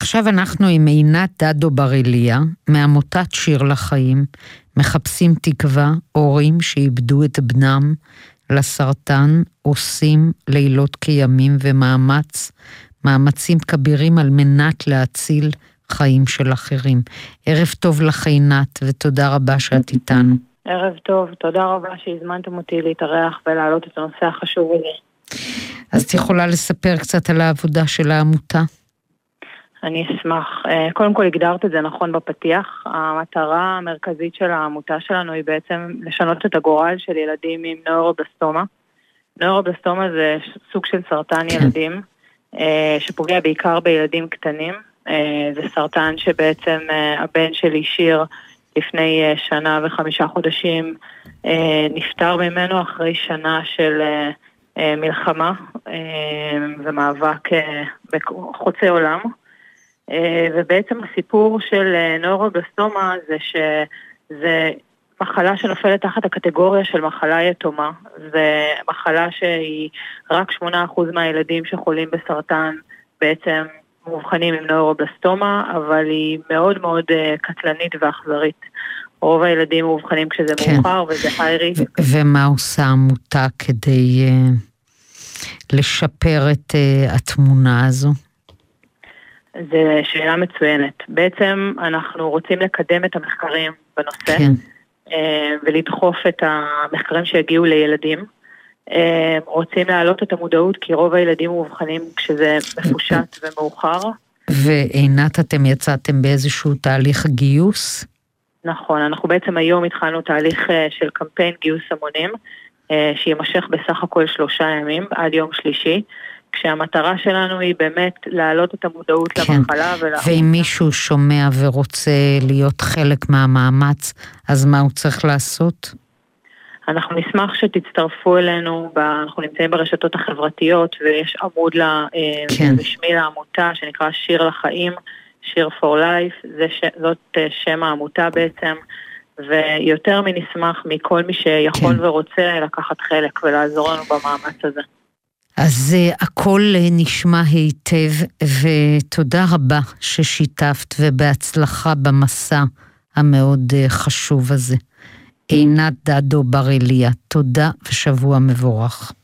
ועכשיו אנחנו עם עינת דדו בריליה, מעמותת שיר לחיים, מחפשים תקווה, הורים שאיבדו את בנם לסרטן, עושים לילות כימים ומאמצים כבירים על מנת להציל חיים של אחרים. ערב טוב לך עינת, ותודה רבה שאת איתנו. ערב טוב, תודה רבה שהזמנתם אותי להתארח ולהעלות את הנושא החשוב הזה. אז את יכולה לספר קצת על העבודה של העמותה? אני אשמח. קודם כל הגדרת את זה נכון בפתיח. המטרה המרכזית של העמותה שלנו היא בעצם לשנות את הגורל של ילדים עם נוירובלסטומה. נוירובלסטומה זה סוג של סרטן ילדים, שפוגע בעיקר בילדים קטנים. זה סרטן שבעצם הבן שלי שיר לפני 1 שנה ו5 חודשים, נפטר ממנו אחרי שנה של מלחמה ומאבק בחוצה עולם. ובעצם הסיפור של נוירובלסטומה זה שזה מחלה שנופלת תחת הקטגוריה של מחלה יתומה. זה מחלה שהיא רק 8% מהילדים שחולים בסרטן בעצם מאובחנים עם נוירובלסטומה, אבל היא מאוד מאוד קטלנית ואכזרית. רוב הילדים מאובחנים כשזה מאוחר וזה high risk. ומה עושה העמותה כדי לשפר את התמונה הזו? זו שאלה מצוינת. בעצם אנחנו רוצים לקדם את המחקרים בנושא, ולדחוף את המחקרים שהגיעו לילדים. רוצים להעלות את המודעות, כי רוב הילדים מאובחנים כשזה מפושט ומאוחר. ועינת, אתם יצאתם באיזשהו תהליך גיוס? נכון, אנחנו בעצם היום התחלנו תהליך של קמפיין גיוס המונים, שימשך בסך הכל 3 ימים, עד יום שלישי, כשהמטרה שלנו היא באמת להעלות את המודעות למחלה. ואם מישהו שומע ורוצה להיות חלק מהמאמץ, אז מה הוא צריך לעשות? אנחנו נשמח שתצטרפו אלינו, אנחנו נמצאים ברשתות החברתיות, ויש עמוד רשמי לעמותה שנקרא שיר לחיים, שיר for life, זאת שם העמותה בעצם, ויותר מנשמח מכל מי שיכול ורוצה לקחת חלק ולעזור לנו במאמץ הזה. אז הכל נשמע היטב, ותודה רבה ששיתפת, ובהצלחה במסע המאוד חשוב הזה. עינת דדו בריליה, תודה ושבוע מבורך.